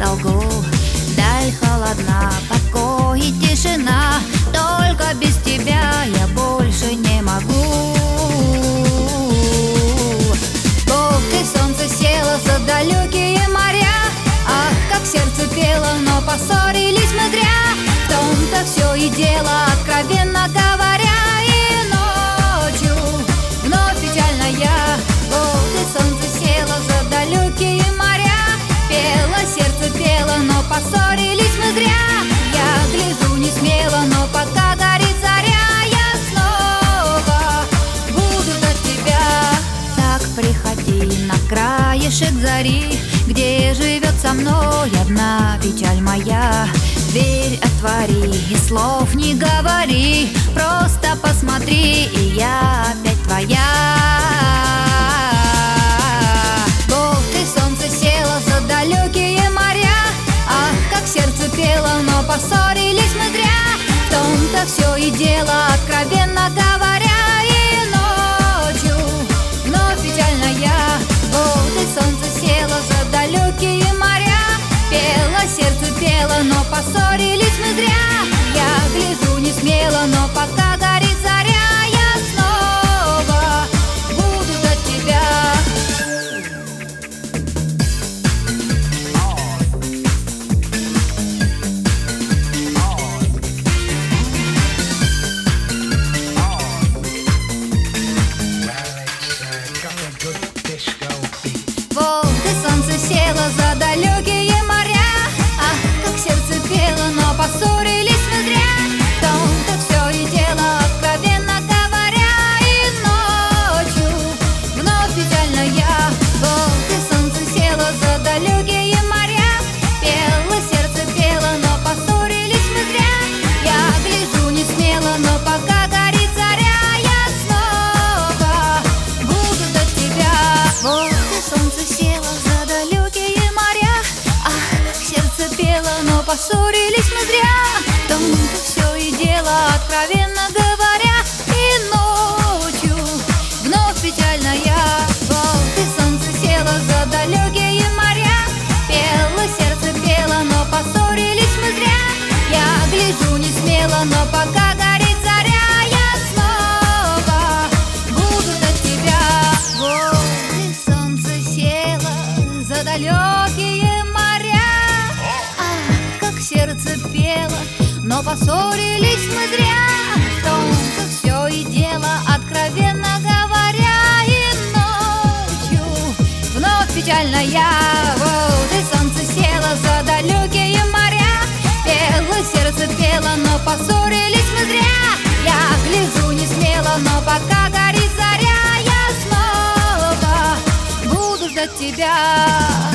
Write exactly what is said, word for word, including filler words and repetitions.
солгу. Даль холодна, покой и тишина, только без тебя я больше не могу. Бог и солнце село за далекие моря. Ах, как сердце пело, но поссорились мы зря. В том-то все и дело, откровенно говоря. И ночью вновь печальная. Вот и солнце село за далекие моря. Пело, сердце пело, но поссорились мы зря. Я гляжу не смело, но пока горит заря, я снова буду ждать тебя. Так приходи на краешек зари, где живет со мной одна печаль моя. Дверь отвори и слов не говори, просто посмотри, и я опять твоя. Вот и солнце село за далекие моря. Ах, как сердце пело, но поссорились мы зря. В том-то все и дело, откровенно говоря. И ночью вновь печальная. Вот и солнце село за далекие моря. Пело, сердце пело, но поссорились мы зря. Я гляжу не смело, но пока горит заря, я снова буду ждать тебя. Вот и солнце село за далекие моря. Ах, как сердце пело, но поссорились мы зря. В том-то все и дело, откровенно говоря. И ночью вновь печальная. Вот и солнце село за далекие моря. Пело, сердце пело, но поссорились мы зря. Я гляжу не смело, но пока горит заря, я снова буду ждать тебя. Вот и солнце село за далекие моря. Ах, как сердце пело, но поссорились мы зря. В том-то все и дело, откровенно говоря. И ночью вновь печальная. Вот и солнце село за далекие моря. Пело, сердце пело, но поссорились мы зря. Я гляжу не смело, но пока горит заря, я снова буду ждать тебя. Вот и солнце село за далекие моря. Ах, как сердце пело, но поссорились мы зря. В том-то все и дело, откровенно говоря. И ночью вновь печальная. Вот и солнце село за далекие моря. Пело, сердце пело, но поссорились мы зря. Я гляжу не смело, но пока горит заря, я снова буду ждать тебя.